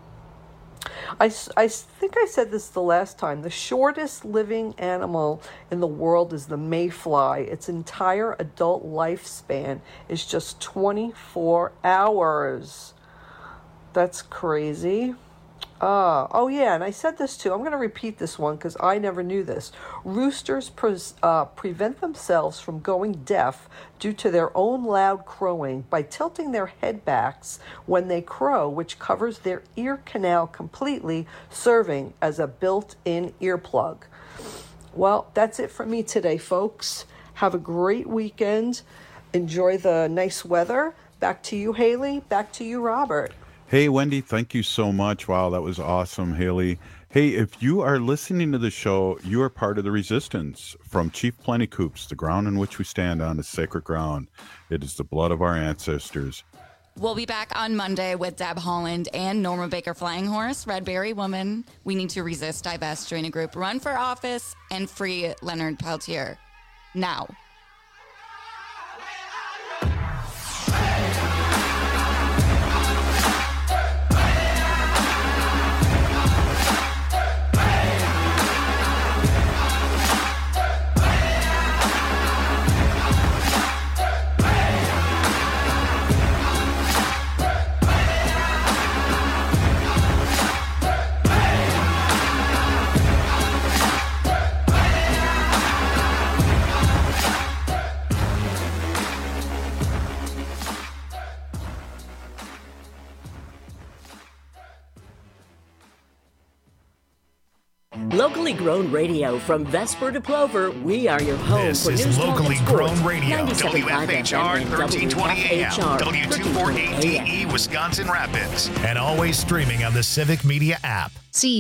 [SPEAKER 1] I think I said this the last time. The shortest living animal in the world is the mayfly. Its entire adult lifespan is just 24 hours. That's crazy. Oh, yeah, and I said this too. I'm going to repeat this one because I never knew this. Roosters prevent themselves from going deaf due to their own loud crowing by tilting their head backs when they crow, which covers their ear canal completely, serving as a built-in earplug. Well, that's it for me today, folks. Have a great weekend. Enjoy the nice weather. Back to you, Haley. Back to you, Robert.
[SPEAKER 25] Hey, Wendy, thank you so much. Wow, that was awesome, Haley. Hey, if you are listening to the show, you are part of the resistance. From Chief Plenty Coops, the ground in which we stand on is sacred ground. It is the blood of our ancestors.
[SPEAKER 15] We'll be back on Monday with Deb Holland and Norma Baker Flying Horse, Redberry Woman. We need to resist, divest, join a group, run for office, and free Leonard Peltier. Now.
[SPEAKER 10] Locally grown radio from Vesper to Plover, we are your home
[SPEAKER 12] This
[SPEAKER 10] for
[SPEAKER 12] is
[SPEAKER 10] news, talk,
[SPEAKER 12] locally
[SPEAKER 10] and sports.
[SPEAKER 12] grown radio.
[SPEAKER 10] 97.5
[SPEAKER 12] WFHR
[SPEAKER 10] FM and
[SPEAKER 12] 1320 AM,
[SPEAKER 10] WFHR,
[SPEAKER 12] W248DE, Wisconsin Rapids. And always streaming on the Civic Media app.